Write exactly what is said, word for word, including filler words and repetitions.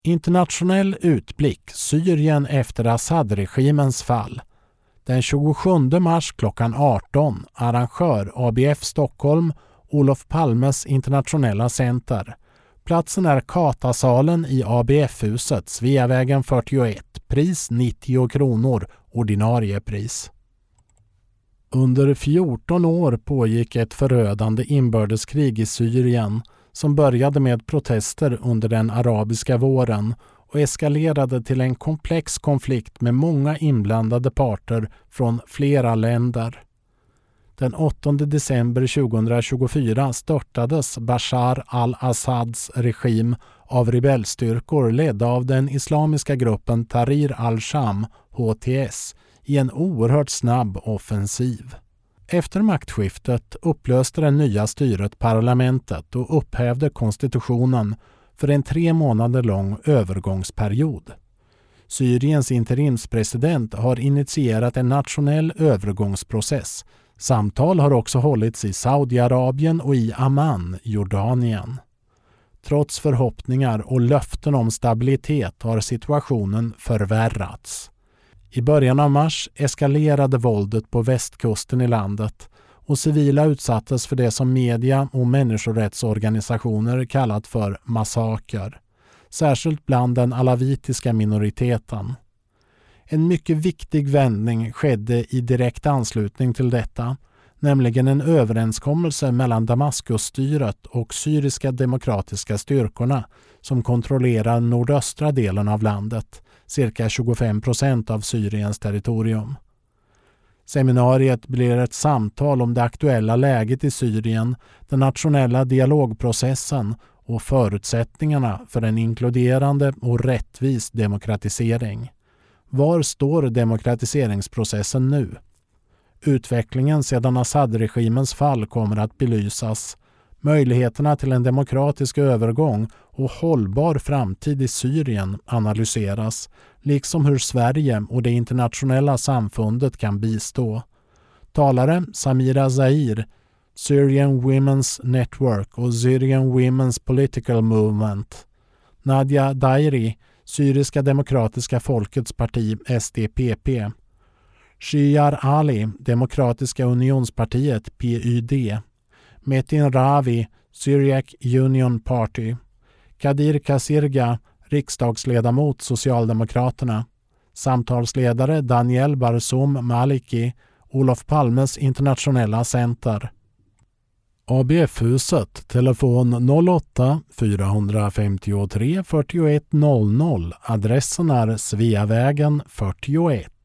Internationell utblick, Syrien efter Assad-regimens fall. Den tjugosjunde mars klockan arton, arrangör A B F Stockholm, Olof Palmes internationella center. Platsen är Katasalen i A B F-huset, Sveavägen fyrtioett, pris nittio kronor, ordinarie pris. Under fjorton år pågick ett förödande inbördeskrig i Syrien som började med protester under den arabiska våren och eskalerade till en komplex konflikt med många inblandade parter från flera länder. Den åttonde december tjugohundratjugofyra störtades Bashar al-Assads regim av rebellstyrkor ledda av den islamiska gruppen Tahrir al-Sham, H T S, i en oerhört snabb offensiv. Efter maktskiftet upplöste det nya styret parlamentet och upphävde konstitutionen för en tre månader lång övergångsperiod. Syriens interimspresident har initierat en nationell övergångsprocess. Samtal har också hållits i Saudiarabien och i Amman, Jordanien. Trots förhoppningar och löften om stabilitet har situationen förvärrats. I början av mars eskalerade våldet på västkusten i landet och civila utsattes för det som media och människorättsorganisationer kallat för massaker, särskilt bland den alavitiska minoriteten. En mycket viktig vändning skedde i direkt anslutning till detta, nämligen en överenskommelse mellan Damaskusstyret och syriska demokratiska styrkorna som kontrollerar nordöstra delen av landet, cirka tjugofem procent av Syriens territorium. Seminariet blir ett samtal om det aktuella läget i Syrien, den nationella dialogprocessen och förutsättningarna för en inkluderande och rättvis demokratisering. Var står demokratiseringsprocessen nu? Utvecklingen sedan Assad-regimens fall kommer att belysas. Möjligheterna till en demokratisk övergång och hållbar framtid i Syrien analyseras, liksom hur Sverige och det internationella samfundet kan bistå. Talare Samira Zahir, Syrian Women's Network och Syrian Women's Political Movement. Nadia Dairi, Syriska demokratiska folkets parti S D P P. Shiar Ali, Demokratiska unionspartiet P Y D. Metin Ravi, Syriac Union Party. Kadir Kasirga, riksdagsledamot Socialdemokraterna. Samtalsledare Daniel Barsoum Maliki, Olof Palmes internationella center. A B F-huset, telefon noll åtta fyra fem tre fyrtioett noll noll. Adressen är Sveavägen fyrtioett.